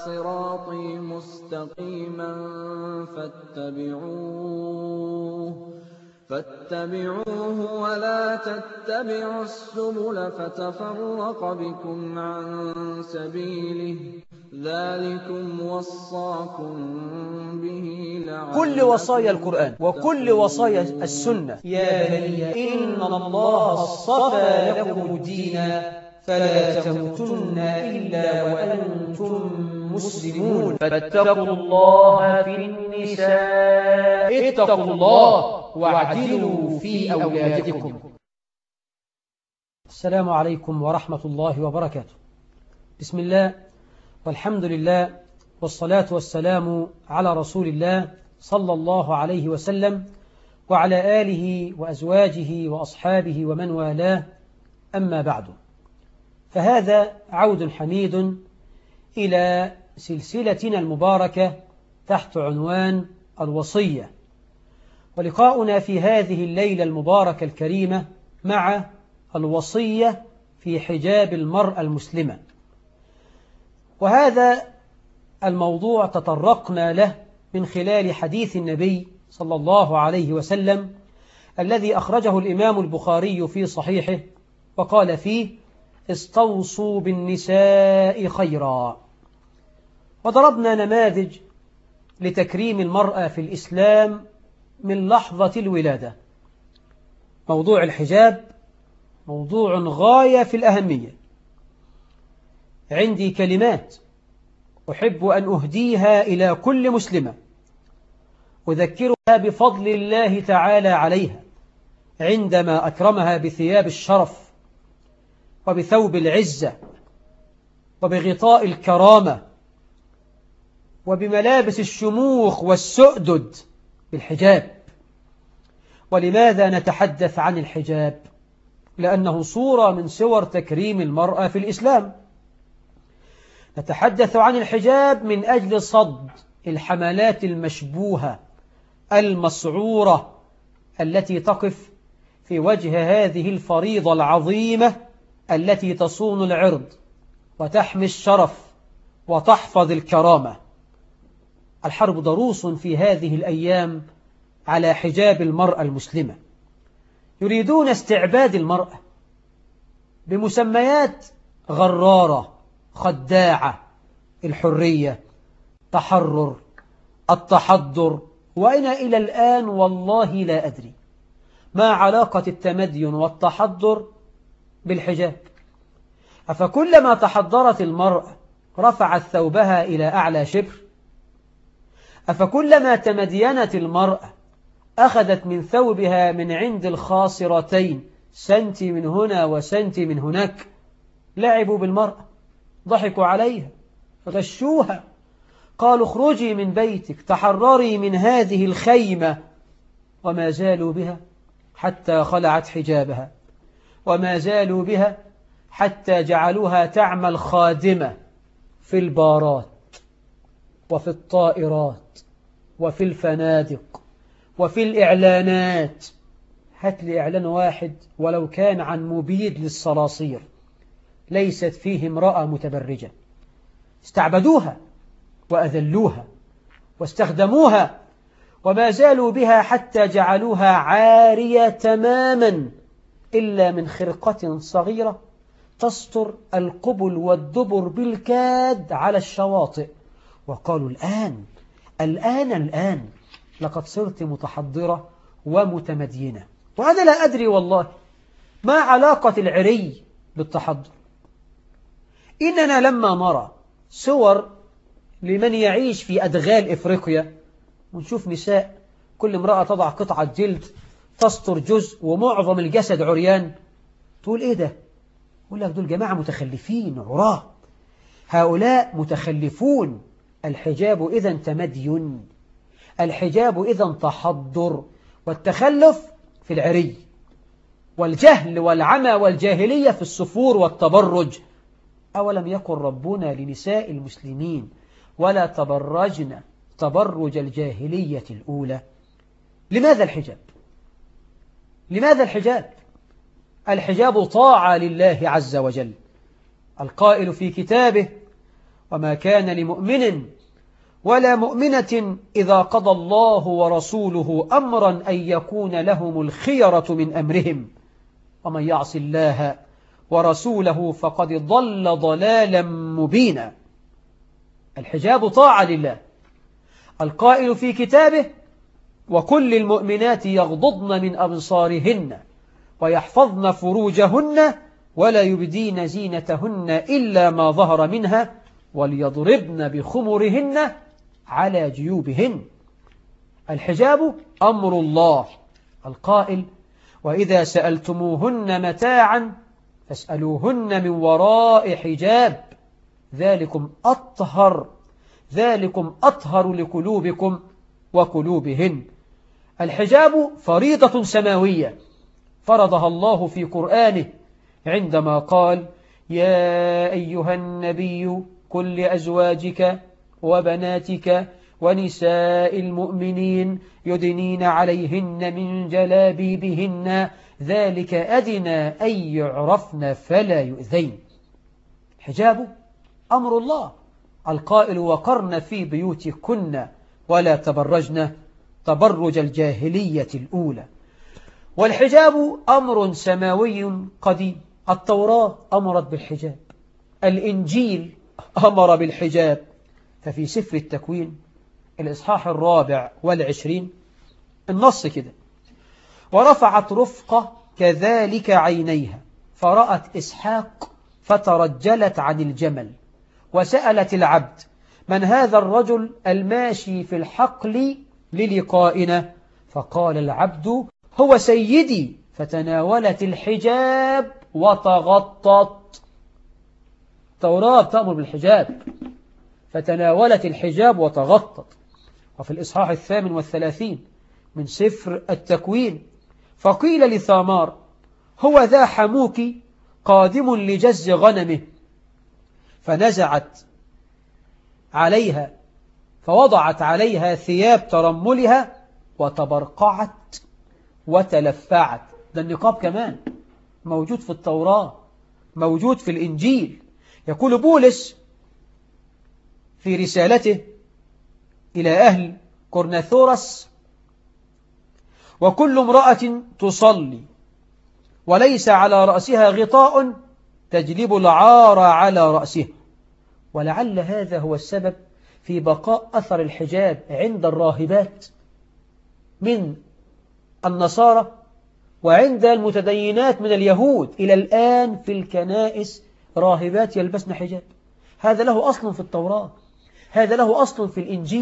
صراطي مستقيما فاتبعوه ولا تتبعوا السبل فتفرق بكم عن سبيله ذلكم وصاكم به لعلكم كل وصايا القرآن وكل وصايا السنة يا بني إن الله اصطفى لكم الدين فلا تموتن إلا وأنتم مسلمون فاتقوا الله في النساء اتقوا الله واعدلوا في أولادكم. السلام عليكم ورحمة الله وبركاته. بسم الله والحمد لله والصلاة والسلام على رسول الله صلى الله عليه وسلم وعلى آله وأزواجه وأصحابه ومن والاه، أما بعد، فهذا عود حميد إلى سلسلتنا المباركة تحت عنوان الوصية، ولقاؤنا في هذه الليلة المباركة الكريمة مع الوصية في حجاب المرأة المسلمة. وهذا الموضوع تطرقنا له من خلال حديث النبي صلى الله عليه وسلم الذي أخرجه الإمام البخاري في صحيحه وقال فيه: استوصوا بالنساء خيرا. وضربنا نماذج لتكريم المرأة في الإسلام من لحظة الولادة. موضوع الحجاب موضوع غاية في الأهمية. عندي كلمات أحب أن أهديها إلى كل مسلمة أذكرها بفضل الله تعالى عليها عندما أكرمها بثياب الشرف وبثوب العزة وبغطاء الكرامة وبملابس الشموخ والسؤدد بالحجاب. ولماذا نتحدث عن الحجاب؟ لأنه صورة من صور تكريم المرأة في الإسلام. نتحدث عن الحجاب من أجل صد الحملات المشبوهة المسعورة التي تقف في وجه هذه الفريضة العظيمة التي تصون العرض وتحمي الشرف وتحفظ الكرامة. الحرب ضروس في هذه الأيام على حجاب المرأة المسلمة. يريدون استعباد المرأة بمسميات غرارة خداعة: الحرية، تحرر، التحضر، وأنا إلى الآن والله لا أدري ما علاقة التمدين والتحضر بالحجاب. أفكلما تحضرت المرأة رفعت ثوبها إلى أعلى شبر؟ أفكلما تمدينت المرأة أخذت من ثوبها من عند الخاصرتين سنتي من هنا وسنتي من هناك؟ لعبوا بالمرأة، ضحكوا عليها، غشوها، قالوا اخرجي من بيتك، تحرري من هذه الخيمة، وما زالوا بها حتى خلعت حجابها، وما زالوا بها حتى جعلوها تعمل خادمة في البارات وفي الطائرات وفي الفنادق وفي الإعلانات. هات لي إعلان واحد ولو كان عن مبيد للصراصير ليست فيه امرأة متبرجة. استعبدوها وأذلوها واستخدموها، وما زالوا بها حتى جعلوها عارية تماما إلا من خرقة صغيرة تستر القبل والدبر بالكاد على الشواطئ. وقالوا الآن لقد صرت متحضرة ومتمدينة. وأنا لا أدري والله ما علاقة العري بالتحضر. إننا لما نرى صور لمن يعيش في أدغال إفريقيا ونشوف نساء كل امرأة تضع قطعة جلد تستر جزء ومعظم الجسد عريان، تقول إيه ده؟ يقول لك دول جماعة متخلفين عراة، هؤلاء متخلفون. الحجاب إذن تمدين، الحجاب إذن تحضر، والتخلف في العري، والجهل والعمى والجاهلية في السفور والتبرج. أولم يقل ربنا لنساء المسلمين: ولا تبرجن تبرج الجاهلية الأولى؟ لماذا الحجاب؟ لماذا الحجاب؟ الحجاب طاعة لله عز وجل. القائل في كتابه: وما كان لمؤمن ولا مؤمنة إذا قضى الله ورسوله أمرا أن يكون لهم الخيرة من أمرهم ومن يعص الله ورسوله فقد ضل ضلالا مبينا. الحجاب طاعة لله، القائل في كتابه: وكل المؤمنات يغضضن من أبصارهن ويحفظن فروجهن ولا يبدين زينتهن إلا ما ظهر منها وليضربن بخمرهن على جيوبهن. الحجاب أمر الله القائل: وإذا سألتموهن متاعا فاسألوهن من وراء حجاب ذلكم أطهر لقلوبكم وقلوبهن. الحجاب فريضة سماوية فرضها الله في قرآنه عندما قال: يا أيها النبي قل لأزواجك وبناتك ونساء المؤمنين يدنين عليهن من جلابيبهن ذلك أدنى أن يعرفن فلا يؤذين. حجاب أمر الله القائل: وقرن في بيوتكن ولا تبرجن تبرج الجاهلية الأولى. والحجاب أمر سماوي قديم، التوراة أمرت بالحجاب، الإنجيل أمر بالحجاب. ففي سفر التكوين الإصحاح 24 النص كده: ورفعت رفقة كذلك عينيها فرأت إسحاق فترجلت عن الجمل وسألت العبد: من هذا الرجل الماشي في الحقل للقائنا؟ فقال العبد: هو سيدي. فتناولت الحجاب وتغطت. التوراة تأمر بالحجاب، فتناولت الحجاب وتغطت. وفي الإصحاح 38 من سفر التكوين: فقيل لثامار: هو ذا حموك قادم لجز غنمه، فنزعت عليها فوضعت عليها ثياب ترملها وتبرقعت وتلفعت. ده النقاب كمان موجود في التوراة، موجود في الإنجيل. يقول بولس في رسالته إلى أهل كورنثورس: وكل امرأة تصلي وليس على رأسها غطاء تجلب العار على رأسها. ولعل هذا هو السبب في بقاء أثر الحجاب عند الراهبات من النصارى وعند المتدينات من اليهود إلى الآن في الكنائس راهبات يلبسن حجاب. هذا له أصل في التوراة، هذا له أصل في الإنجيل.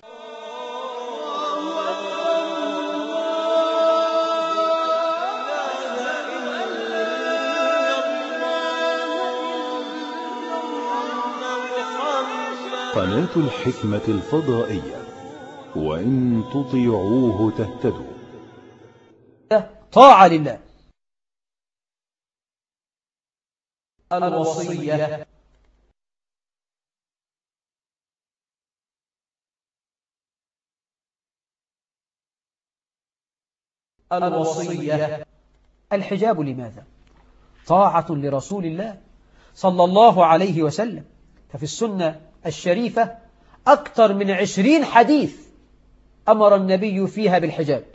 قناة الحكمة الفضائية، وإن تطيعوه تهتدوا. طاعة لله. الوصية. الحجاب لماذا؟ طاعة لرسول الله صلى الله عليه وسلم. ففي السنة الشريفة أكثر من 20 حديث أمر النبي فيها بالحجاب،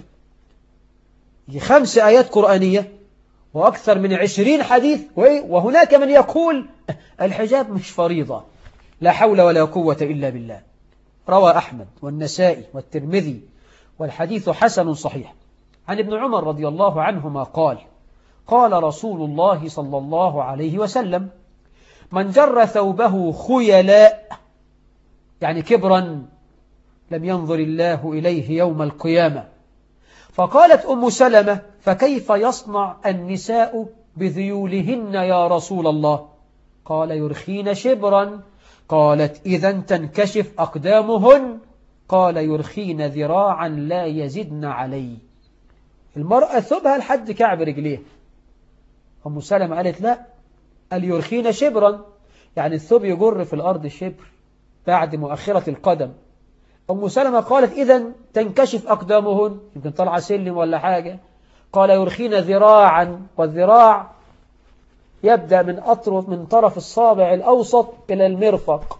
5 آيات قرآنية وأكثر من 20 حديث. وهناك من يقول الحجاب مش فريضة، لا حول ولا قوة إلا بالله. روى أحمد والنسائي والترمذي والحديث حسن صحيح عن ابن عمر رضي الله عنهما قال: قال رسول الله صلى الله عليه وسلم: من جر ثوبه خيلاء يعني كبرا لم ينظر الله إليه يوم القيامة. فقالت أم سلمة: فكيف يصنع النساء بذيولهن يا رسول الله؟ قال: يرخين شبرا. قالت: إذا تنكشف أقدامهن. قال: يرخين ذراعا لا يزدن عليه. المرأة ثوبها لحد كعب رجليه. أم سلمة قالت: لا، قال يرخين شبرا يعني الثوب يجر في الأرض شبر بعد مؤخرة القدم. أم سلمة قالت: إذا تنكشف أقدامهن، يمكن طلع سلم ولا حاجة. قال: يرخين ذراعا، والذراع يبدأ من طرف الصابع الأوسط إلى المرفق،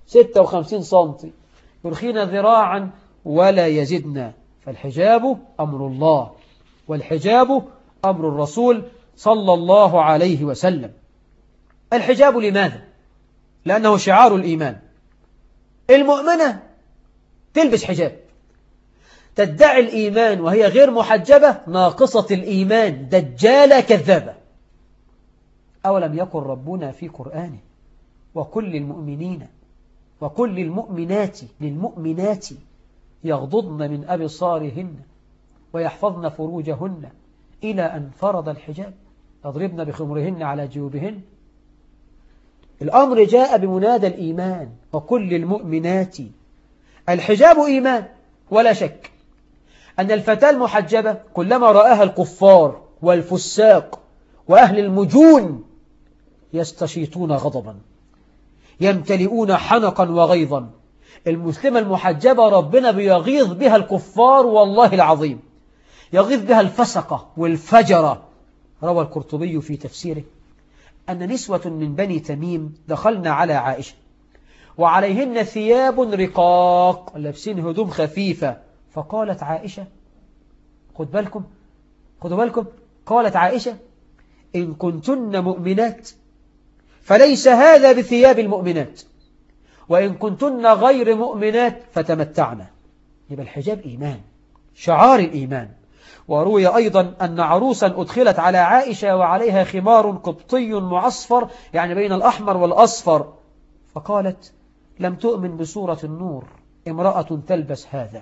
56 سنتي، يرخين ذراعا ولا يزدنا. فالحجاب أمر الله، والحجاب أمر الرسول صلى الله عليه وسلم. الحجاب لماذا؟ لأنه شعار الإيمان. المؤمنة تلبس حجاب، تدعي الإيمان وهي غير محجبة، ناقصة الإيمان، دجالة كذابة. أولم يكن ربنا في قرآنه وكل المؤمنين وكل المؤمنات للمؤمنات يغضضن من أبصارهن ويحفظن فروجهن إلى أن فرض الحجاب يضربن بخمرهن على جيوبهن. الأمر جاء بمنادى الإيمان وكل المؤمنات. الحجاب إيمان، ولا شك أن الفتاة المحجبة كلما رآها الكفار والفساق وأهل المجون يستشيطون غضبا، يمتلئون حنقا وغيظا. المسلمة المحجبة ربنا بيغيظ بها الكفار، والله العظيم يغيظ بها الفسقة والفجرة. روى القرطبي في تفسيره أن نسوة من بني تميم دخلن على عائشة وعليهن ثياب رقاق، لابسين هدوم خفيفة، فقالت عائشة، خدوا بالكم، قالت عائشة: إن كنتن مؤمنات فليس هذا بثياب المؤمنات، وإن كنتن غير مؤمنات فتمتعنا. يبقى الحجاب إيمان، شعار الإيمان. وروي أيضا أن عروسا أدخلت على عائشة وعليها خمار قبطي معصفر، يعني بين الأحمر والأصفر، فقالت: لم تؤمن بسورة النور امرأة تلبس هذا.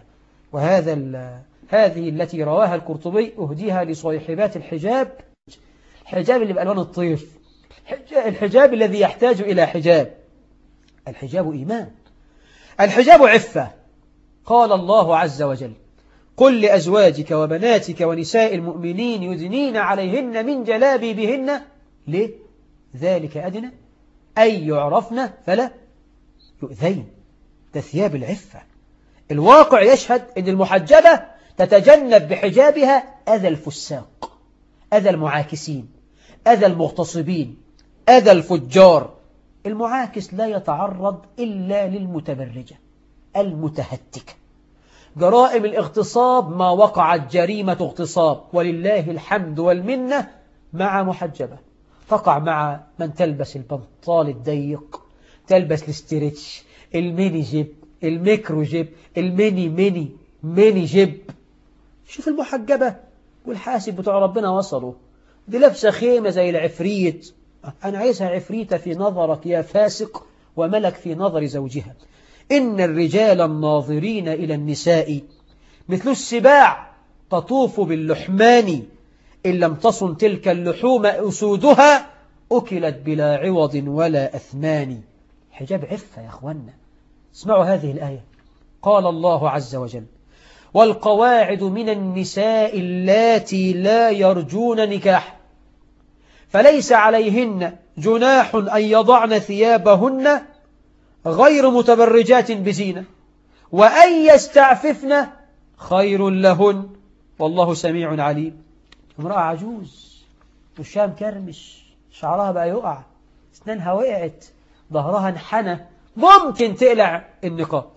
هذه التي رواها القرطبي أهديها لصيحبات الحجاب، الحجاب اللي بألوان الطيف، الحجاب الذي يحتاج إلى حجاب. الحجاب إيمان، الحجاب عفة. قال الله عز وجل: قل لأزواجك وبناتك ونساء المؤمنين يدنين عليهن من جلابيبهن. ليه؟ ذلك أدنى أن يعرفن فلا يؤذين. ده ثياب العفة. الواقع يشهد أن المحجبة تتجنب بحجابها أذى الفساق، أذى المعاكسين، أذى المغتصبين، أذى الفجار. المعاكس لا يتعرض إلا للمتبرجة المتهتكة. جرائم الاغتصاب ما وقعت جريمة اغتصاب ولله الحمد والمنة مع محجبة، تقع مع من تلبس البنطال الضيق، تلبس الاستريتش، الميني جيب، الميكرو جيب، الميني جيب. شوف المحجبة والحاسب بتوع ربنا وصلوا، دي لابسة خيمة زي العفريت. أنا عايزها عفريتة في نظرك يا فاسق، وملك في نظر زوجها. إن الرجال الناظرين إلى النساء مثل السباع تطوف باللحمان، إن لم تصن تلك اللحوم أسودها أكلت بلا عوض ولا أثمان. حجاب عفة يا أخوانا. اسمعوا هذه الآية. قال الله عز وجل: والقواعد من النساء اللاتي لا يرجون نكاح فليس عليهن جناح أن يضعن ثيابهن غير متبرجات بزينة وأن يستعففن خير لهن والله سميع عليم. امرأة عجوز وشها مكرمش، شعرها بقى يقع، اسنانها وقعت، ظهرها انحنى، ممكن تقلع النقاب،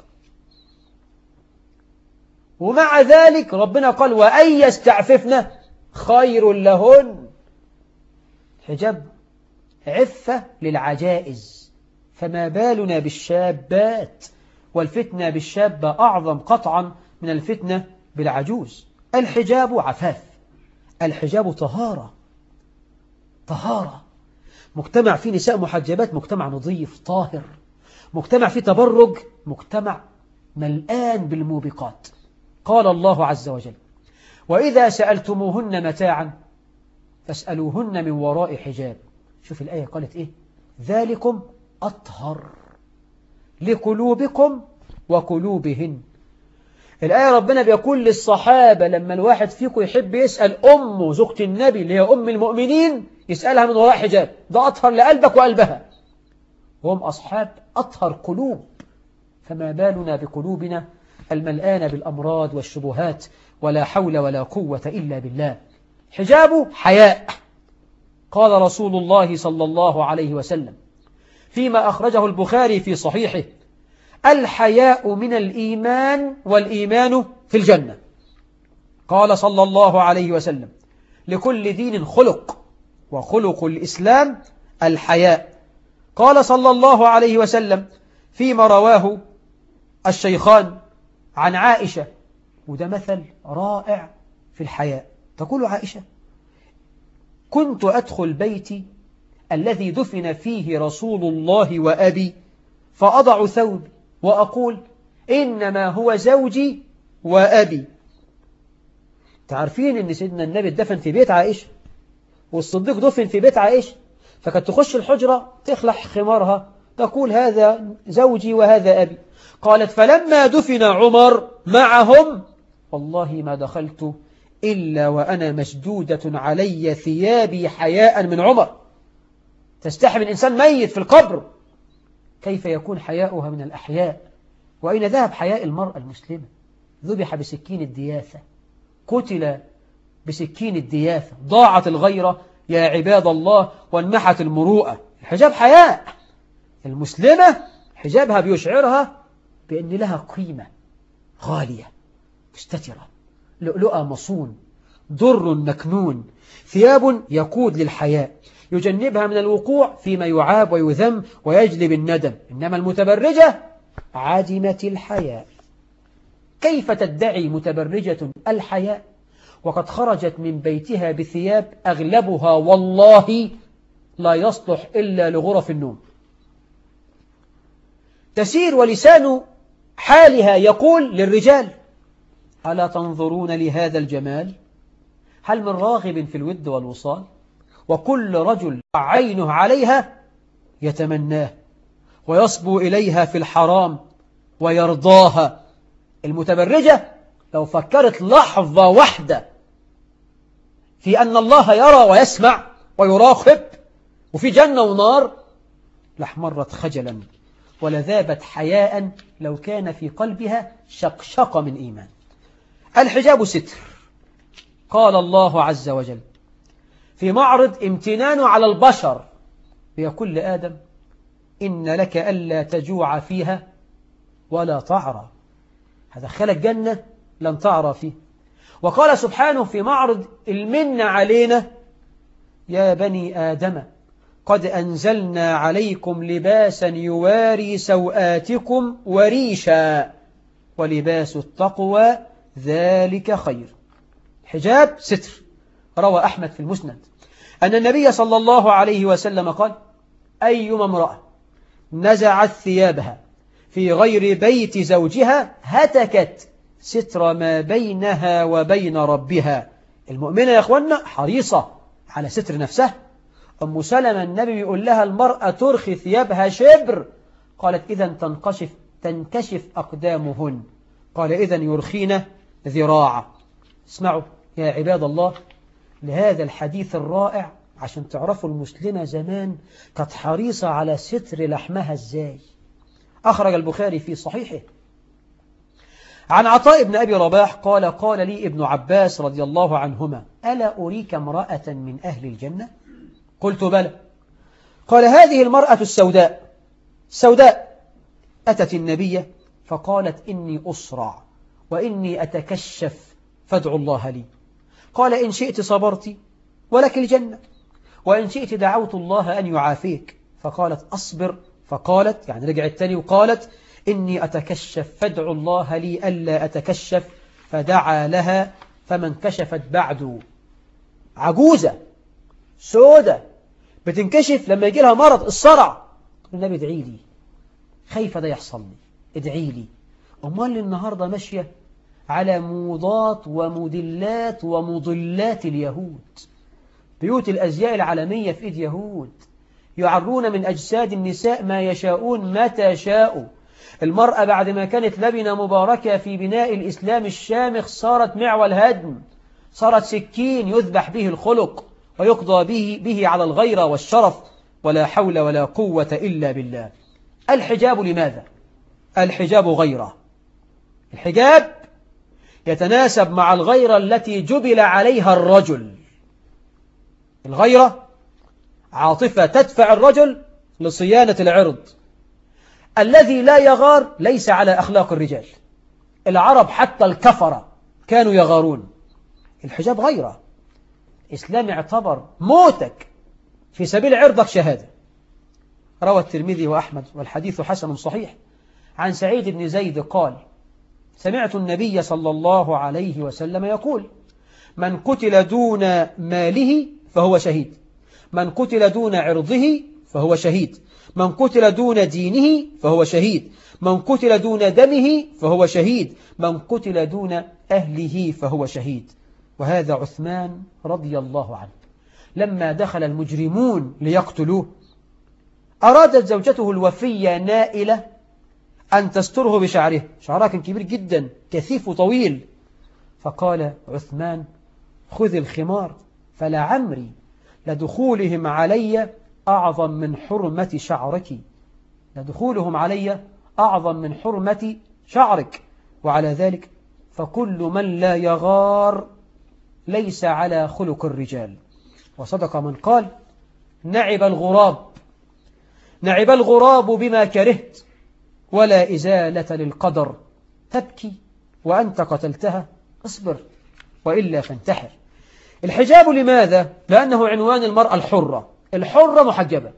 ومع ذلك ربنا قال: وأن يستعففن خير لهن. حجاب عفة للعجائز، فما بالنا بالشابات؟ والفتنة بالشابة أعظم قطعا من الفتنة بالعجوز. الحجاب عفاف، الحجاب طهارة. مجتمع فيه نساء محجبات مجتمع نظيف طاهر، مجتمع فيه تبرج مجتمع ملآن بالموبقات. قال الله عز وجل: وإذا سألتموهن متاعا فاسألوهن من وراء حجاب. شوف الآية قالت إيه؟ ذلكم أطهر لقلوبكم وقلوبهن. الآية ربنا بيقول للصحابة لما الواحد فيكم يحب يسأل أمه زوجة النبي اللي هي أم المؤمنين يسألها من وراء حجاب، ده أطهر لقلبك وقلبها، وهم أصحاب أطهر قلوب، فما بالنا بقلوبنا الملآن بالأمراض والشبهات، ولا حول ولا قوة إلا بالله. حجابه حياء. قال رسول الله صلى الله عليه وسلم فيما أخرجه البخاري في صحيحه: الحياء من الإيمان والإيمان في الجنة. قال صلى الله عليه وسلم: لكل دين خلق، وخلق الإسلام الحياء. قال صلى الله عليه وسلم فيما رواه الشيخان عن عائشة، وده مثل رائع في الحياء، تقول عائشة: كنت أدخل بيتي الذي دفن فيه رسول الله وأبي، فأضع ثوبي وأقول: إنما هو زوجي وأبي. تعرفين أن سيدنا النبي دفن في بيت عائشة، والصديق دفن في بيت عائشة، فكانت تخش الحجرة تخلع خمارها تقول: هذا زوجي وهذا أبي. قالت: فلما دفن عمر معهم والله ما دخلت إلا وأنا مشدودة علي ثيابي حياء من عمر. تستحي من إنسان ميت في القبر، كيف يكون حياؤها من الأحياء؟ وأين ذهب حياء المرأة المسلمة؟ ذبح بسكين الدياثة، قتل بسكين الدياثة، ضاعت الغيرة يا عباد الله، وانمحت المروءة. الحجاب حياء. المسلمة حجابها بيشعرها بأن لها قيمة غالية، مستترة، لؤلؤة مصون، در مكنون، ثياب يقود للحياء، يجنبها من الوقوع فيما يعاب ويذم ويجلب الندم. إنما المتبرجة عدمت الحياء. كيف تدعي متبرجة الحياء وقد خرجت من بيتها بثياب أغلبها والله لا يصلح إلا لغرف النوم؟ تسير ولسان حالها يقول للرجال: ألا تنظرون لهذا الجمال؟ هل من راغب في الود والوصال؟ وكل رجل عينه عليها يتمناه ويصبو إليها في الحرام ويرضاها. المتبرجة لو فكرت لحظة واحدة في أن الله يرى ويسمع ويراقب وفي جنة ونار لاحمرت خجلا ولذابت حياء لو كان في قلبها شقشقة من إيمان. الحجاب ستر. قال الله عز وجل في معرض امتنانه على البشر: يقول لآدم: إن لك ألا تجوع فيها ولا تعرى. هدخلك جنة لن تعرى فيه. وقال سبحانه في معرض المن علينا: يا بني آدم قد أنزلنا عليكم لباسا يواري سوآتكم وريشا ولباس التقوى ذلك خير. حجاب ستر. روى أحمد في المسند أن النبي صلى الله عليه وسلم قال: أيما امرأة نزعت ثيابها في غير بيت زوجها هتكت ستر ما بينها وبين ربها. المؤمنة يا أخوانا حريصة على ستر نفسها. أم سلمة النبي يقول لها: المرأة ترخي ثيابها شبر. قالت: إذا تنكشف أقدامهن. قال: إذا يرخين ذراعا. اسمعوا يا عباد الله لهذا الحديث الرائع عشان تعرفوا المسلمة زمان كانت حريصة على ستر لحمها ازاي. أخرج البخاري في صحيحه عن عطاء بن أبي رباح قال: قال لي ابن عباس رضي الله عنهما: ألا أريك امرأة من أهل الجنة؟ قلت: بلى. قال: هذه المرأة السوداء أتت النبي فقالت: إني أسرع وإني أتكشف فادعوا الله لي. قال: إن شئت صبرت ولك الجنة، وإن شئت دعوت الله أن يعافيك. فقالت: أصبر. فقالت يعني رجعت تاني وقالت: إني أتكشف فادعوا الله لي ألا أتكشف. فدعا لها فما انكشفت بعد. عجوزة سودة بتنكشف لما يجي لها مرض الصرع. النبي ادعي لي، خايفة ده يحصل لي، ادعي لي. أمال النهاردة ماشية على موضات وموديلات ومضلات اليهود. بيوت الأزياء العالمية في إيد يهود، يعرون من أجساد النساء ما يشاءون متى شاءوا. المرأة بعد ما كانت لبنة مباركة في بناء الإسلام الشامخ صارت معول هدم، صارت سكين يذبح به الخلق ويقضى به على الغيرة والشرف. ولا حول ولا قوة إلا بالله. الحجاب لماذا؟ الحجاب غيرة. الحجاب يتناسب مع الغيرة التي جبل عليها الرجل. الغيرة عاطفة تدفع الرجل لصيانة العرض. الذي لا يغار ليس على أخلاق الرجال. العرب حتى الكفرة كانوا يغارون. الحجاب غيره. الإسلام اعتبر موتك في سبيل عرضك شهادة. روى الترمذي وأحمد والحديث حسن صحيح عن سعيد بن زيد قال: سمعت النبي صلى الله عليه وسلم يقول: من قتل دون ماله فهو شهيد، من قتل دون عرضه فهو شهيد، من قتل دون دينه فهو شهيد، من قتل دون دمه فهو شهيد، من قتل دون أهله فهو شهيد. وهذا عثمان رضي الله عنه لما دخل المجرمون ليقتلوه أرادت زوجته الوفية نائلة أن تستره بشعره، شعرها كان كبير جدا كثيف وطويل، فقال عثمان: خذ الخمار، فلعمري لدخولهم علي أعظم من حرمة شعرك، لدخولهم علي أعظم من حرمة شعرك. وعلى ذلك فكل من لا يغار ليس على خلق الرجال. وصدق من قال: نعب الغراب، نعب الغراب بما كرهت، ولا إزالة للقدر، تبكي وأنت قتلتها، اصبر وإلا فانتحر. الحجاب لماذا؟ لأنه عنوان المرأة الحرة. الحرة محجبة،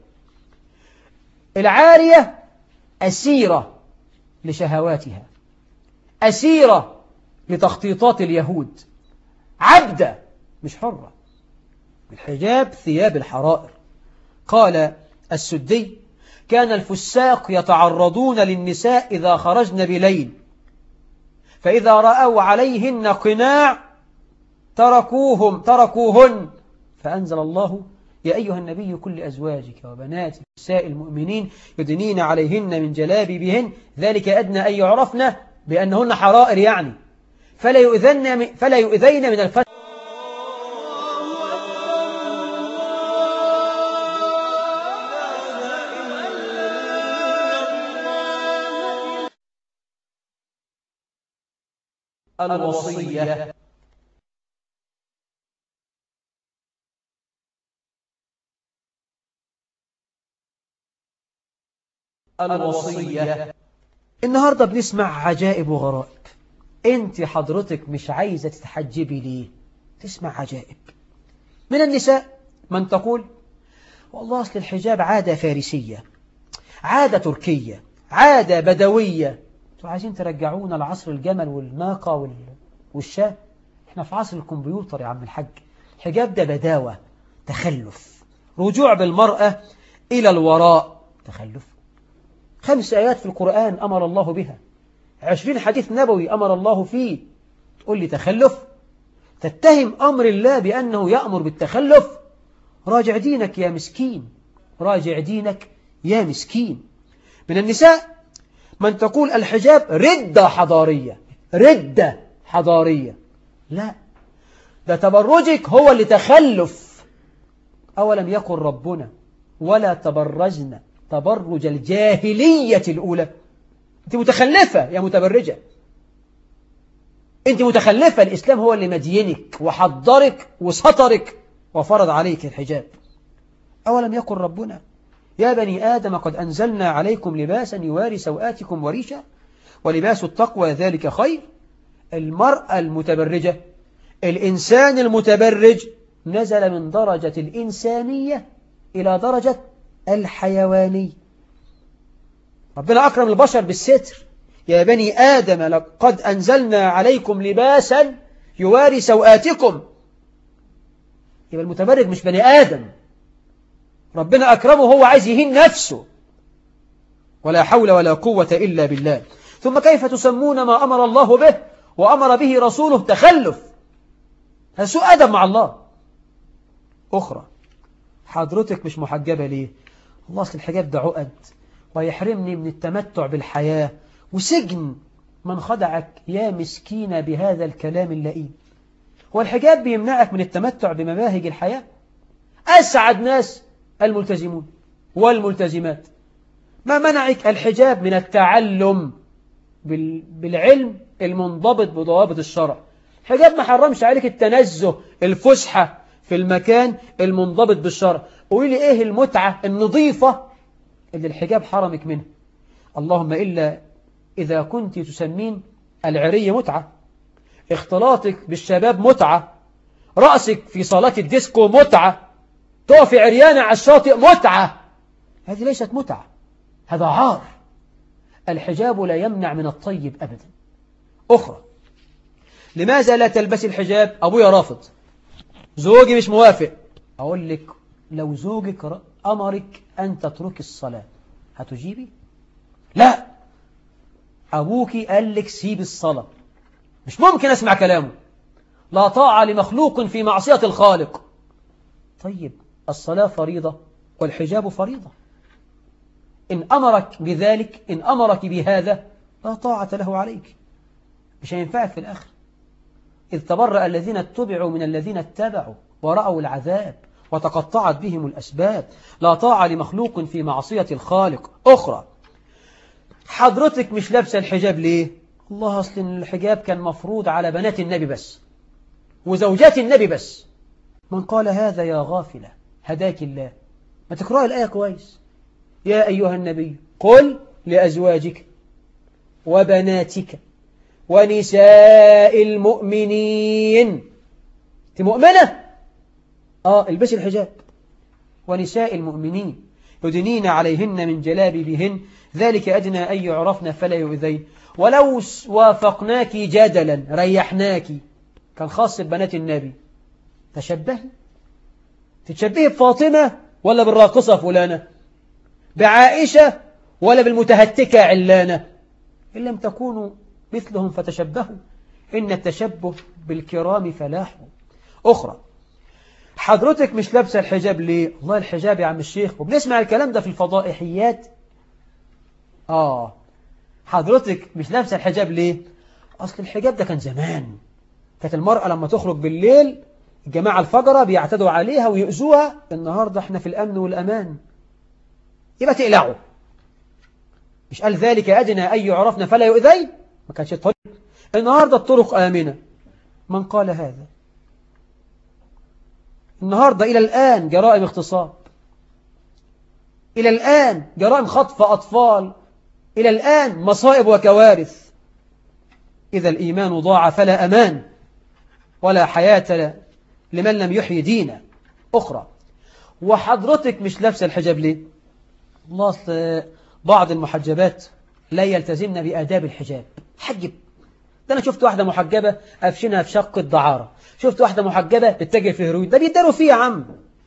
العارية أسيرة لشهواتها، أسيرة لتخطيطات اليهود، عبدة مش حرة. الحجاب ثياب الحرائر. قال السدي: كان الفساق يتعرضون للنساء إذا خرجن بليل، فإذا رأوا عليهن قناع تركوهن، فأنزل الله: يا أيها النبي كل أزواجك وبنات نساء المؤمنين يدنين عليهن من جلابيبهن ذلك أدنى أن يعرفن بأنهن حرائر، يعني فلا يؤذين من الفتن. الوصية. الوصية. النهاردة بنسمع عجائب وغرائب. انت حضرتك مش عايزة تتحجبي ليه؟ تسمع عجائب. من النساء من تقول: والله أصل الحجاب عادة فارسية، عادة تركية، عادة بدوية. انتوا عايزين ترجعونا لعصر الجمل والناقة والشاة؟ احنا في عصر الكمبيوتر يا عم الحاج. الحجاب ده بداوة، تخلف، رجوع بالمرأة إلى الوراء، تخلف. 5 آيات في القرآن أمر الله بها، 20 حديث نبوي أمر الله فيه، تقول لي تخلف؟ تتهم أمر الله بأنه يأمر بالتخلف؟ راجع دينك يا مسكين، راجع دينك يا مسكين. من النساء من تقول الحجاب ردة حضارية، ردة حضارية. لا، ده تبرجك هو اللي تخلف. أولم يقل ربنا: ولا تبرجن تبرج الجاهلية الأولى؟ أنت متخلفة يا متبرجة، أنت متخلفة. الإسلام هو اللي مدينك وحضرك وسطرك وفرض عليك الحجاب. أولم يقل ربنا: يا بني آدم قد أنزلنا عليكم لباسا يواري سوآتكم وريشا ولباس التقوى ذلك خير. المرأة المتبرجة، الإنسان المتبرج نزل من درجة الإنسانية إلى درجة الحيواني. ربنا أكرم البشر بالستر: يا بني آدم قد أنزلنا عليكم لباسا يواري سوآتكم. يبقى المتبرج مش بني آدم، ربنا أكرمه، هو عايز يهين نفسه. ولا حول ولا قوة إلا بالله. ثم كيف تسمون ما أمر الله به وأمر به رسوله تخلف؟ هذا سوء أدب مع الله. أخرى: حضرتك مش محجبة ليه؟ الله أصل الحجاب ده عقد ويحرمني من التمتع بالحياة وسجن. من خدعك يا مسكينة بهذا الكلام اللئيم؟ هو الحجاب بيمنعك من التمتع بمباهج الحياة؟ أسعد ناس الملتزمون والملتزمات. ما منعك الحجاب من التعلم بالعلم المنضبط بضوابط الشرع؟ الحجاب ما حرمش عليك التنزه، الفسحة في المكان المنضبط بالشرع. قولي لي إيه المتعة النظيفة اللي الحجاب حرمك منها؟ اللهم إلا إذا كنت تسمين العري متعة، اختلاطك بالشباب متعة، رأسك في صالات الديسكو متعة، تقفي عريانة على الشاطئ متعة. هذه ليست متعة، هذا عار. الحجاب لا يمنع من الطيب أبدا. أخرى، لماذا لا تلبسي الحجاب؟ أبويا رافض، زوجي مش موافق. أقول لك لو زوجك أمرك أن تترك الصلاة هتجيبي؟ لا، أبوك قال لك سيب الصلاة، مش ممكن أسمع كلامه. لا طاعة لمخلوق في معصية الخالق. طيب الصلاة فريضة والحجاب فريضة، إن أمرك بذلك، إن أمرك بهذا لا طاعة له عليك، مش هينفعك في الآخر. إذ تبرأ الذين اتبعوا من الذين اتبعوا ورأوا العذاب وتقطعت بهم الأسباب. لا طاعة لمخلوق في معصية الخالق. أخرى، حضرتك مش لابسة الحجاب ليه؟ الله، أصل الحجاب كان مفروض على بنات النبي بس وزوجات النبي بس. من قال هذا يا غافلة هداك الله. ما تقرأ الآية كويس. يا أيها النبي قل لأزواجك وبناتك ونساء المؤمنين. أنت مؤمنة؟ البسي الحجاب. ونساء المؤمنين يدنين عليهن من جلابيبهن ذلك أدنى أن يعرفن فلا يؤذين. ولو وافقناك جدلا ريحناك، كان خاص ببنات النبي، تشبهي. تتشبهي بفاطمة ولا بالراقصة فلانة؟ بعائشة ولا بالمتهتكة علانة؟ إن لم تكونوا مثلهم فتشبهوا، إن التشبه بالكرام فلاح. أخرى، حضرتك مش لابسة الحجاب ليه؟ الله، الحجاب يا عم الشيخ، وبنسمع الكلام ده في الفضائحيات. حضرتك مش لابسة الحجاب ليه؟ أصل الحجاب ده كان زمان، كانت المرأة لما تخرج بالليل الجماعة الفجرة بيعتدوا عليها ويؤذوها. النهاردة احنا في الأمن والأمان، يبقى تقلعوا. مش قال ذلك أدنى أن يعرفن فلا يؤذين؟ ما كانش الطريق. النهاردة الطرق آمنة. من قال هذا؟ النهاردة إلى الآن جرائم اغتصاب، إلى الآن جرائم خطف أطفال، إلى الآن مصائب وكوارث. إذا الإيمان ضاع فلا أمان ولا حياة لمن لم يحيي دينا. أخرى، وحضرتك مش لابسة الحجاب ليه؟ الله، بعض المحجبات لا يلتزمن بآداب الحجاب. حجب ده، أنا شفت واحدة محجبة أفشنها في شق الدعارة، شفت واحدة محجبة بتتاجر في هيروين، ده بيداروا فيه يا عم.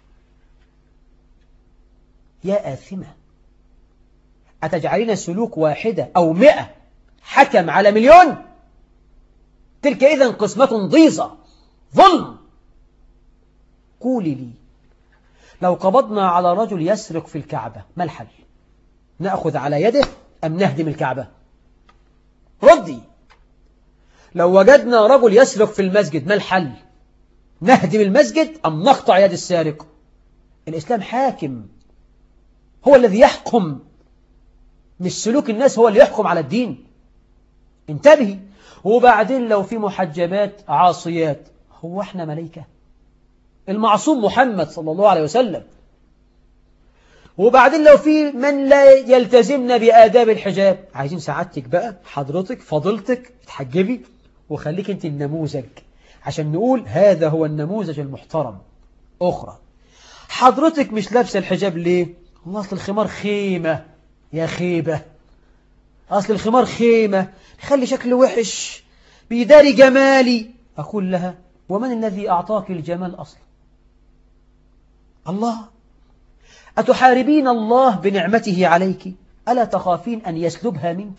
يا آثمة، أتجعلين سلوك واحدة أو 100 حكم على 1,000,000؟ تلك إذن قسمة ضيزة، ظلم. قولي لي، لو قبضنا على رجل يسرق في الكعبة ما الحل؟ نأخذ على يده أم نهدم الكعبة؟ ردي. لو وجدنا رجل يسرق في المسجد ما الحل؟ نهدم المسجد أم نقطع يد السارق؟ الإسلام حاكم، هو الذي يحكم، مش سلوك الناس هو اللي يحكم على الدين. انتبهي. وبعدين لو في محجبات عاصيات، هو احنا ملائكة؟ المعصوم محمد صلى الله عليه وسلم. وبعدين لو في من لا يلتزمن بآداب الحجاب، عايزين سعادتك بقى، حضرتك فضلتك تحجبي وخليك انت النموذج عشان نقول هذا هو النموذج المحترم. أخرى، حضرتك مش لابسة الحجاب ليه؟ الله، أصل الخمار خيمة يا خيبة، أصل الخمار خيمة خلي شكل وحش بيداري جمالي. أقول لها ومن الذي أعطاك الجمال أصلا؟ الله. أتحاربين الله بنعمته عليك؟ ألا تخافين أن يسلبها منك؟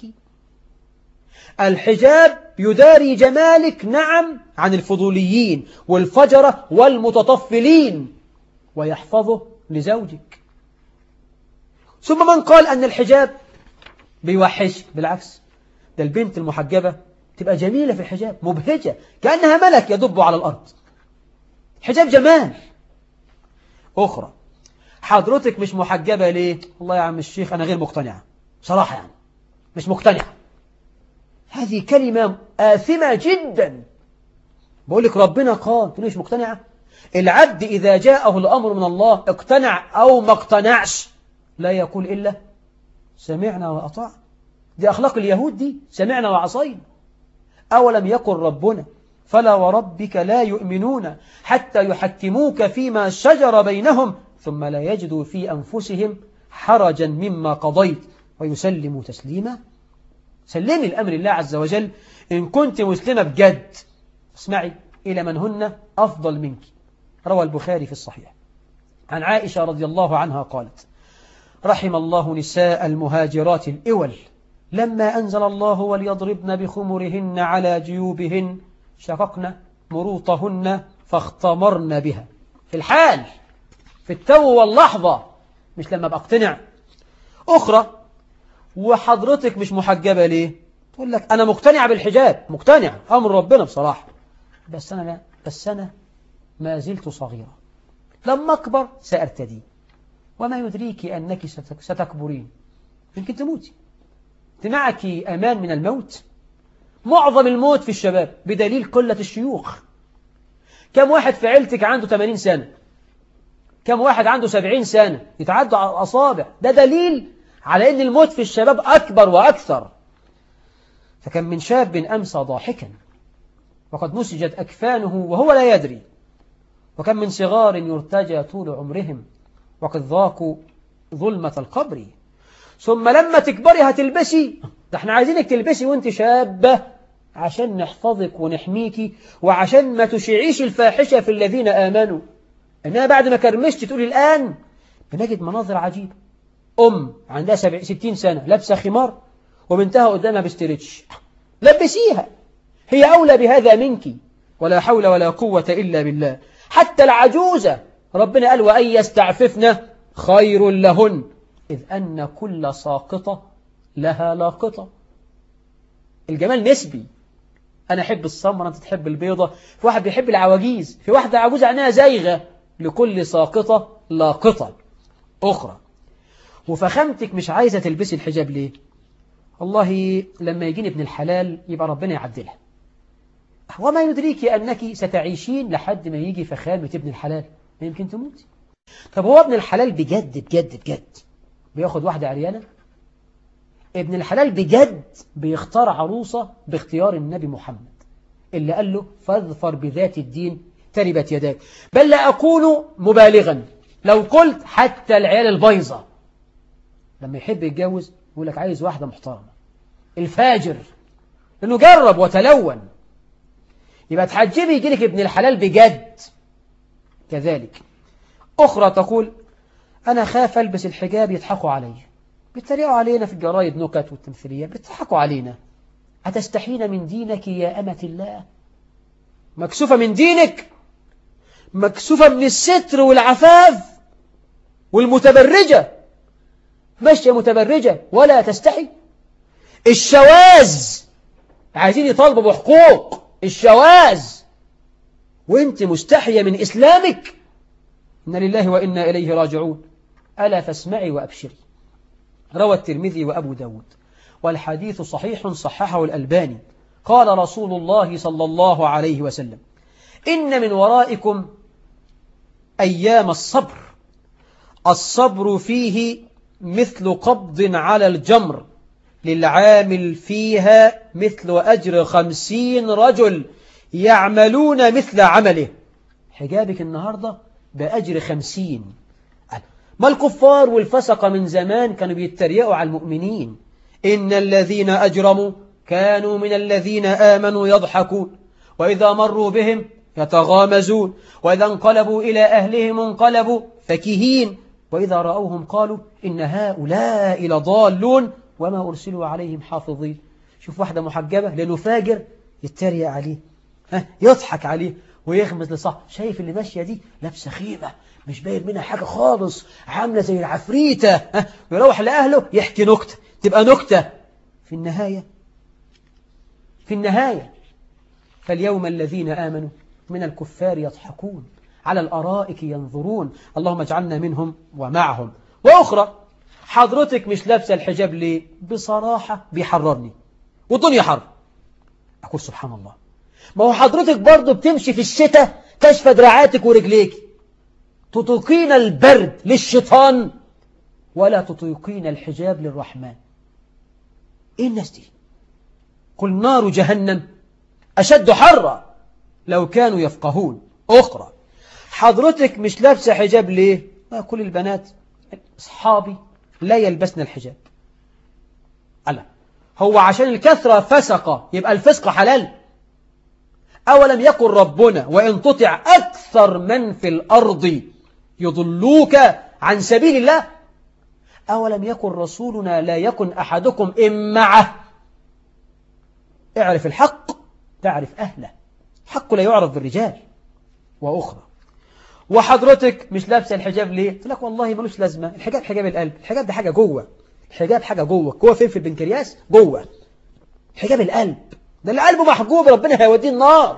الحجاب يداري جمالك نعم عن الفضوليين والفجرة والمتطفلين، ويحفظه لزوجك. ثم من قال أن الحجاب بيوحش؟ بالعكس، ده البنت المحجبة تبقى جميلة في الحجاب، مبهجة كأنها ملك يدب على الأرض. حجاب جمال. أخرى، حضرتك مش محجبة ليه؟ والله يا عم الشيخ أنا غير مقتنعة بصراحة، يعني مش مقتنعة. هذه كلمة آثمة جدا. بقول لك ربنا قال تقول مش مقتنعة. العبد إذا جاءه الأمر من الله اقتنع أو ما اقتنعش لا يقول إلا سمعنا وأطاع. دي أخلاق اليهود دي، سمعنا وعصينا. أولم يقل ربنا فلا وربك لا يؤمنون حتى يحكموك فيما شجر بينهم ثم لا يجدوا في أنفسهم حرجا مما قضيت ويسلموا تسليما. سلمي الأمر الله عز وجل إن كنت مسلمة بجد. اسمعي إلى من هن أفضل منك. روى البخاري في الصحيح عن عائشة رضي الله عنها قالت: رحم الله نساء المهاجرات الإول لما أنزل الله وليضربن بخمرهن على جيوبهن شققن مروطهن فاختمرن بها. في الحال، في التو واللحظة، مش لما بقتنع. أخرى: وحضرتك مش محجبة ليه؟ تقول لك أنا مقتنع بالحجاب، مقتنع أمر ربنا بصراحة، بس أنا ما زلت صغيرة، لما أكبر سأرتدي، وما يدريك أنك ستكبرين، يمكن تموتي. معك أمان من الموت. معظم الموت في الشباب بدليل قلة الشيوخ. كم واحد في عيلتك عنده 80 سنة؟ كم واحد عنده 70 سنة؟ يتعدوا على الأصابع. ده دليل على أن الموت في الشباب أكبر وأكثر. فكم من شاب أمسى ضاحكا وقد نسجت أكفانه وهو لا يدري، وكم من صغار يرتجى طول عمرهم وقد ذاقوا ظلمة القبر. ثم لما تكبري هتلبسي، ده احنا عايزينك تلبسي وانت شابة عشان نحفظك ونحميكي وعشان ما تشيعيش الفاحشة في الذين آمنوا. انها بعد ما كرمشت تقولي الآن بنجد مناظر عجيبة. عندها 60 سنة لابسة خمار وبنتها قدامها بستريتش. لبسيها، هي أولى بهذا منك. ولا حول ولا قوة إلا بالله. حتى العجوزة ربنا قال: وأن يستعففن خير لهن إذ أن كل ساقطة لها لاقطة. الجمال نسبي. أنا أحب السمرة، أنت تحب البيضة، في واحد بيحب العواجيز، في واحدة عجوزة عينها زايغة. لكل ساقطة لاقطة. أخرى: وفخامتك مش عايزة تلبسي الحجاب ليه؟ والله لما يجيني ابن الحلال يبقى ربنا يعدلها. وما يدريك أنك ستعيشين لحد ما يجي فخامة ابن الحلال، ما يمكن تموتي. طب هو ابن الحلال بجد بجد بجد بياخد واحدة عريانة؟ ابن الحلال بجد بيختار عروسة باختيار النبي محمد اللي قال له: فاظفر بذات الدين تربت يداك. بل لا أكون مبالغا لو قلت حتى العيال البيضة لما يحب يتجوز يقول لك عايز واحدة محترمة. الفاجر لأنه جرب وتلون. يبقى تحجبي يجيلك ابن الحلال بجد. كذلك أخرى تقول: أنا خاف ألبس الحجاب يضحكوا علي، بيتريقوا علينا في الجرايد نكت والتمثيليات، بيضحكوا علينا. أتستحين من دينك يا أمة الله؟ مكسوفة من دينك، مكسوفة من الستر والعفاف والمتبرجة، ماشية متبرجة ولا تستحي. الشواذ عايزين يطالبوا بحقوق الشواذ وانت مستحية من إسلامك. إن لله وإنا إليه راجعون. ألا فاسمعي وأبشري. روى الترمذي وأبو داود والحديث صحيح صححه الألباني. قال رسول الله صلى الله عليه وسلم: إن من ورائكم أيام الصبر، الصبر فيه مثل قبض على الجمر، للعامل فيها مثل أجر 50 رجل يعملون مثل عمله. حجابك النهاردة بأجر 50. ما الكفار والفسق من زمان كانوا بيتريقوا على المؤمنين: إن الذين أجرموا كانوا من الذين آمنوا يضحكون وإذا مروا بهم يتغامزون وإذا انقلبوا إلى أهلهم انقلبوا فكهين وإذا رأوهم قالوا إن هؤلاء لضالون وما أرسلوا عليهم حافظين. شوف واحدة محجبة لأنه فاجر يتريق عليه، يضحك عليه ويغمز لصاحبه: شايف اللي ماشية دي لابسة خيمة مش باين منها حاجة خالص، عاملة زي العفريتة. ويروح لأهله يحكي نكتة تبقى نكتة. في النهاية فاليوم الذين آمنوا من الكفار يضحكون على الأرائك ينظرون. اللهم اجعلنا منهم ومعهم. وأخرى: حضرتك مش لابسة الحجاب ليه؟ بصراحة بيحررني والدنيا حر. أقول سبحان الله، ما هو حضرتك برضو بتمشي في الشتاء كشف دراعاتك ورجليك. تطيقين البرد للشيطان ولا تطيقين الحجاب للرحمن. إيه الناس دي؟ قل نار جهنم أشد حرا لو كانوا يفقهون. أخرى، حضرتك مش لابسة حجاب ليه؟ كل البنات أصحابي لا يلبسن الحجاب. ألا هو عشان الكثرة فسق يبقى الفسق حلال؟ أولم يقل ربنا وإن تطع أكثر من في الأرض يضلوك عن سبيل الله؟ أولم يقل رسولنا لا يكن أحدكم إن معه؟ اعرف الحق تعرف أهله، حق لا يعرف بالرجال. وأخرى، وحضرتك مش لابسه الحجاب ليه؟ قلت لك والله ملوش لازمة، الحجاب حجاب القلب، الحجاب ده حاجة جوه، الحجاب حاجة جوه فين في البنكرياس؟ جوه حجاب القلب، ده اللي قلبه محجوب ربنا هيوديه النار.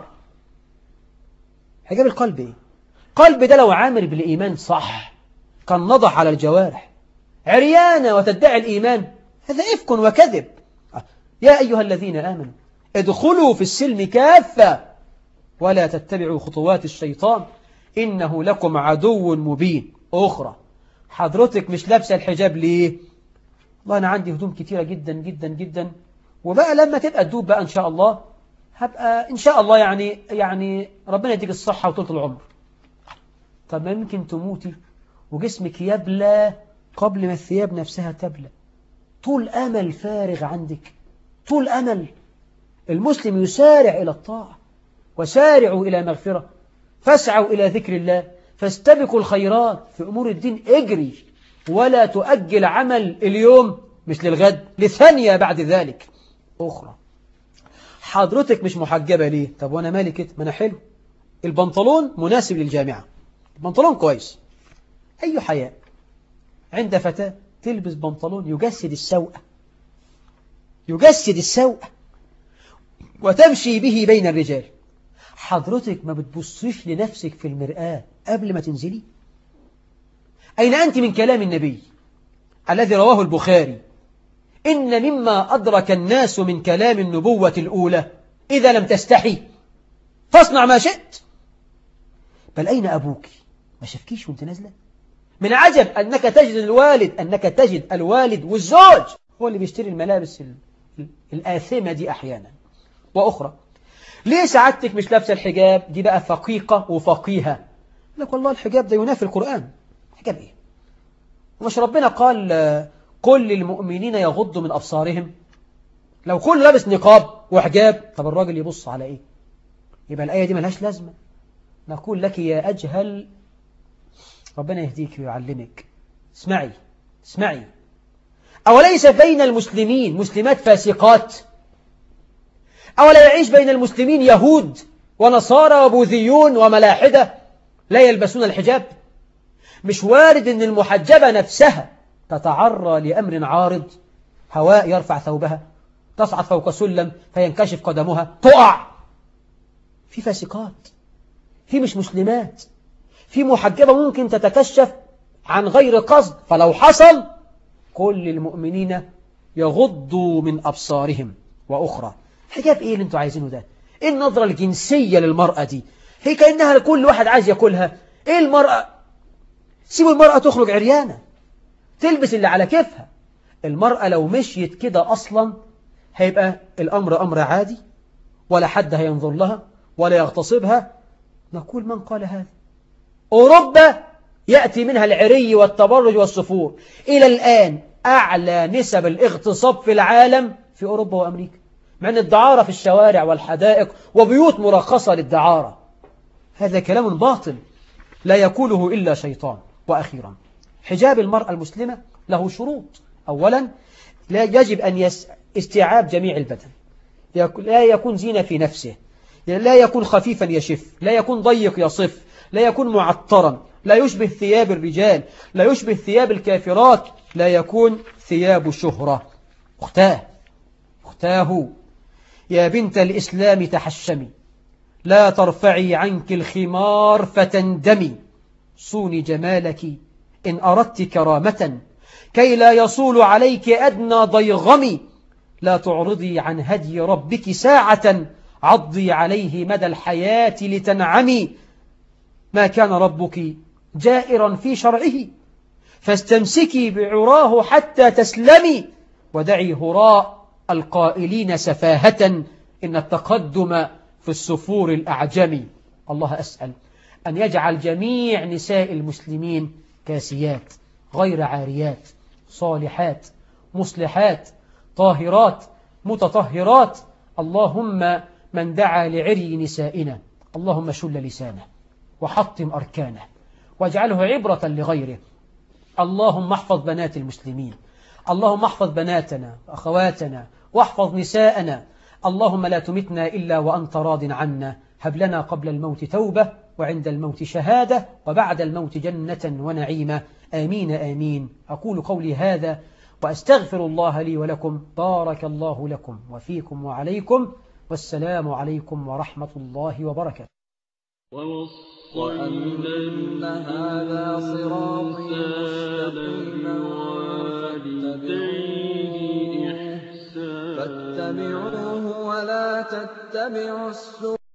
حجاب القلب ايه؟ قلب ده لو عامر بالإيمان صح كان نضح على الجوارح، عريانة وتدعي الإيمان هذا إفك وكذب. يا أيها الذين آمنوا ادخلوا في السلم كافة ولا تتبعوا خطوات الشيطان إنه لكم عدو مبين. أخرى، حضرتك مش لابسة الحجاب ليه؟ والله أنا عندي هدوم كتيرة جدا جدا جدا، وبقى لما تبقى تدوب بقى إن شاء الله هبقى إن شاء الله يعني ربنا يديك الصحة وطولة العمر. طب ما يمكن تموتي وجسمك يبلى قبل ما الثياب نفسها تبلى. طول أمل فارغ عندك، طول أمل. المسلم يسارع إلى الطاعة وسارعوا إلى مغفرة، فاسعوا إلى ذكر الله، فاستبقوا الخيرات في أمور الدين. اجري ولا تؤجل عمل اليوم مش للغد، لثانية بعد ذلك. أخرى، حضرتك مش محجبة ليه؟ طب وأنا مالي كده؟ ما أنا حلو، البنطلون مناسب للجامعة، البنطلون كويس. أي حياء عند فتاة تلبس بنطلون يجسد السوءة، يجسد السوءة وتمشي به بين الرجال. حضرتك ما بتبصيش لنفسك في المرآة قبل ما تنزلي؟ أين أنت من كلام النبي الذي رواه البخاري إن مما أدرك الناس من كلام النبوة الأولى إذا لم تستحي فاصنع ما شئت. بل أين أبوك؟ ما شافكيش وانت نازلة؟ من عجب أنك تجد الوالد والزوج هو اللي بيشتري الملابس الآثمة دي أحيانا. وأخرى، ليه سعادتك مش لابسة الحجاب؟ دي بقى فقيقة وفقيهة. لك والله الحجاب ده ينافي القرآن. حجاب إيه؟ ومش ربنا قال قل للمؤمنين يغضوا من أبصارهم؟ لو كل لابس نقاب وحجاب طب الراجل يبص على إيه؟ يبقى الآية دي ملهاش لازمة. نقول لك يا أجهل ربنا يهديك ويعلمك، اسمعي، أوليس بين المسلمين مسلمات فاسقات؟ أولا يعيش بين المسلمين يهود ونصارى وبوذيون وملاحدة لا يلبسون الحجاب؟ مش وارد أن المحجبة نفسها تتعرى لأمر عارض، هواء يرفع ثوبها، تصعد فوق سلم فينكشف قدمها تقع؟ في فاسقات، في مش مسلمات، في محجبة ممكن تتكشف عن غير قصد، فلو حصل كل المؤمنين يغضوا من أبصارهم. وأخرى، حجاب إيه اللي انتوا عايزينه ده؟ إيه النظرة الجنسية للمرأة دي؟ هي كأنها كل واحد عايز يأكلها. إيه المرأة؟ سيبوا المرأة تخرج عريانة تلبس اللي على كيفها. المرأة لو مشيت كده أصلا هيبقى الأمر أمر عادي ولا حد هينظر لها ولا يغتصبها. نقول من قال هذا؟ أوروبا يأتي منها العري والتبرج والصفور. إلى الآن أعلى نسب الاغتصاب في العالم في أوروبا وأمريكا، مع أن الدعارة في الشوارع والحدائق وبيوت مرخصة للدعارة. هذا كلام باطل لا يقوله إلا شيطان. وأخيرا، حجاب المرأة المسلمة له شروط. أولا، لا يجب أن استيعاب جميع البدن، لا يكون زينة في نفسه، لا يكون خفيفا يشف، لا يكون ضيق يصف، لا يكون معطرا، لا يشبه ثياب الرجال، لا يشبه ثياب الكافرات، لا يكون ثياب شهرة. أختاه يا بنت الإسلام تحشمي، لا ترفعي عنك الخمار فتندمي، صوني جمالك إن أردت كرامة كي لا يصول عليك أدنى ضيغم، لا تعرضي عن هدي ربك ساعة عضي عليه مدى الحياة لتنعمي، ما كان ربك جائرا في شرعه فاستمسكي بعراه حتى تسلمي، ودعي هراء القائلين سفاهة إن التقدم في السفور الأعجمي. الله أسأل أن يجعل جميع نساء المسلمين كاسيات غير عاريات صالحات مصلحات طاهرات متطهرات. اللهم من دعا لعري نسائنا اللهم شل لسانه وحطم أركانه واجعله عبرة لغيره. اللهم احفظ بنات المسلمين، اللهم احفظ بناتنا وأخواتنا واحفظ نساءنا. اللهم لا تمتنا إلا وأنت راض عنا. هب لنا قبل الموت توبة وعند الموت شهادة وبعد الموت جنة ونعيمة. آمين آمين. أقول قولي هذا وأستغفر الله لي ولكم. بارك الله لكم وفيكم وعليكم، والسلام عليكم ورحمة الله وبركاته. وأن هذا صراطي مستقيما فاتبعوه ولا تتبعوا السبل